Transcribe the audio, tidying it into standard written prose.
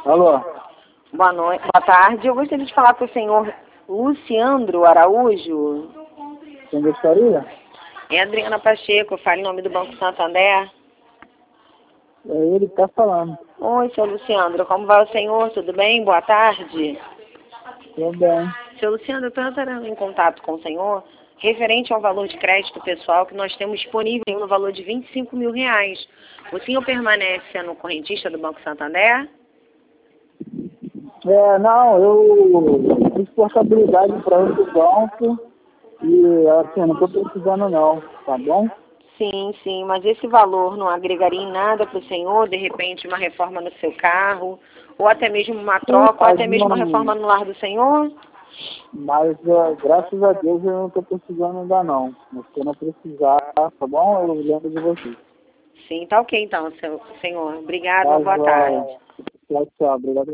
Alô? Boa noite, boa tarde. Eu gostaria de falar com o senhor Luciandro Araújo. Quem gostaria? É Adriana Pacheco, fala em nome do Banco Santander. É ele que está falando. Oi, seu Luciandro, como vai o senhor? Tudo bem? Boa tarde. Tudo bem. Seu Luciandro, eu estou entrando em contato com o senhor referente ao valor de crédito pessoal que nós temos disponível no valor de R$ 25.000. O senhor permanece sendo correntista do Banco Santander? Não, eu fiz portabilidade para outro banco e assim, não estou precisando não, tá bom? Sim, sim, mas esse valor não agregaria em nada para o senhor, de repente uma reforma no seu carro, ou até mesmo uma troca, ou Mas até mesmo uma reforma no lar do senhor? Graças a Deus eu não estou precisando ainda não. Mas se eu não precisar, tá bom? Eu lembro de vocês. Sim, tá ok então, senhor. Obrigada, Tá, uma boa joia. tarde. Tchau, tchau. Obrigado.